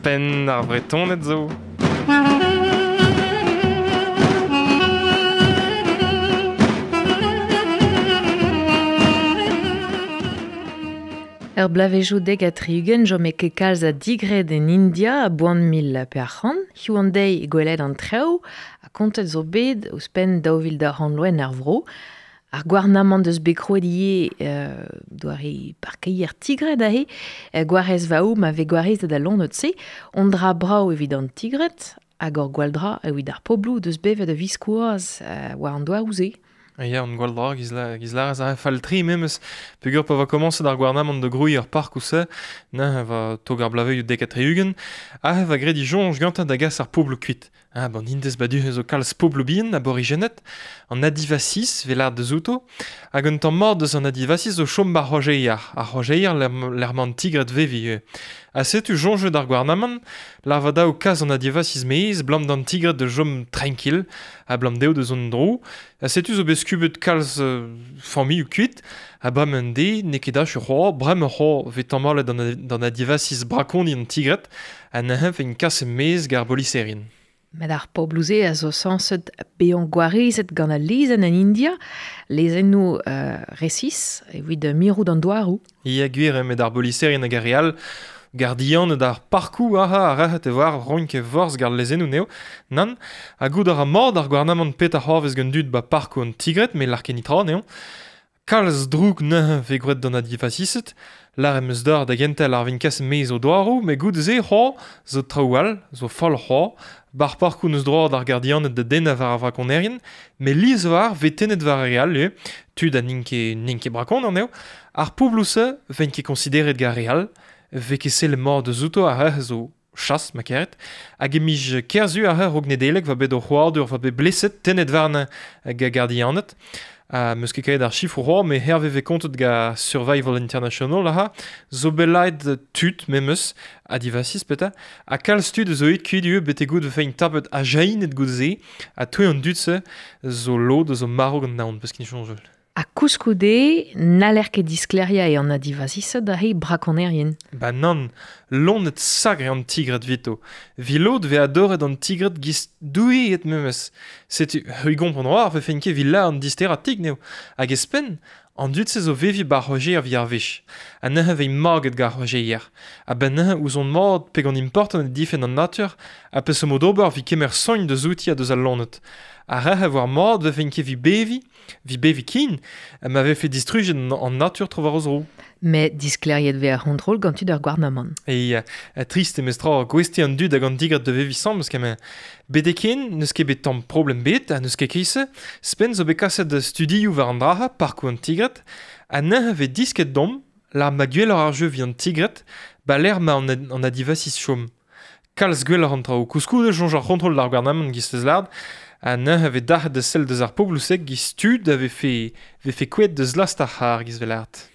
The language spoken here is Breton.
spen ar vretonet zo. Blavejoù deg a triugen jo me ket kalz a digret en India a boan mil per c'han. Hiu an dei gwelet an treo, a kontet zo bet o spen daouvil da c'han loen ar vro. Ar gwarnamant deus bekroet doare parkeier tigret ahe, gwarez vaou ma ve gwarez da lonet se, on dra brao evit an tigret, hag or gwaldra evit ar poblou deus bevet a viskouaz war an doa ouze. Ya, on gwaldra giz la a fall tri memes peogwir pa va komanse d'ar gwarnamant de grouiñ ar park ou se, na va tog ar blaveuioù dek a triugen, a va gredi jonj gantañ da gas ar pobl kuit. Bon, indez badu zo kalz pobl bien aborigenet, an adivasis velar de zouto, hag un tamm mord deus an adivasis zo chom bar rojeier. Ar rojeier l'ermant tigret vevi. A setu jonjeu d'ar gwarnamant, lar va daou kaz an adivasis meiz, blam d'an tigret de jom tranquil, a blam deo de zon drou, a setu zo beskubet kalz fami ou kuit, a bram un de, nekeda ur c'hoar, brem ur c'hoar vet tammalet d'an adivasis brakoni an tigret, a nahem fe un kas meiz gar boliserien. Met ar poblouze a zo sanset beon gwarezet gant a lezen en India, lezennoù resis, evit mirou d'an doarou. Ia gwir met ar boliserien hag ar real, gardian d'ar parkou a rahet e war roink e vorz gar lezennoù neo, nan, a gout ar mord ar gwarnamant pet ar c'horvez gant dud ba parkou an tigret, me l'arkenitra neo, kalz droug ne ve gret d'an adivasiset, lar emeus d'ar da gentel ar vinkas meiz o doarou, me gout ze c'hoar zo traoual, zo fol c'hoar, bar parkou neus droad ar gardianet da den war ar vrakonerien, me liz war vetenet war real, tud a ninke brakon an eo, ar poblouse ven ket konsideret gar real, ve ket se le mord de zouto ar zo chas, ma keret, hag emij kerzu ar rog nedelek va bet o c'hoardur va bet bleset tenet varne ga gardianet, meus ket kaet ar chifr c'hoar, me herve ve kontet ga Survival International zo belait tut memeus, adivasis peta, a kalz tud zo et kuit bete gout ve fein tapet a jain et gout ze, a toe an dutse zo lo de zo marog an naon, peus kin chonjol. A kouskoude, n'aler ket diskleria e an adivasis da he brakonerien. Ba nan, lonet sagre an tigret vito. Vilod ve adoret an tigret giz doue et memes. Setu, hui gompon roar ve fenke villa an distera tig neo. Hag espen, an dutse zo vevi bar roger vi ar vech. A nehe vei marget gar rogeier. A ben nehe ouz on mord peg an important et difen an natur, a peus mod ober vi kemer soin de zouti a deus al lonet. A rehe war mord ve fenke vi bevi kin, ma ve fe distrugen an natur trovar oz rou. Me diskleriet ve ar hondrol gant tud ar gwarnamant. Trist e mestra gwesti an dud hag an tigret de vevi sam, eus kemen bedeken, neus ket bet an problem bet, neus ket keise, spen zo bekaset de studioù war an draha, parkou an tigret, a nehe ve disket dom, lar ma gwell ar jeu vi an tigret, ba l'er ma an adivasis chom. Kalz gwell ar an trao kouskoude jonj ar hondrol d'ar gwarnamant gistez lard, a nehe ve darret de sel deus ar poblousek giz tud a ve fe kouet deus last ar c'har giz velart.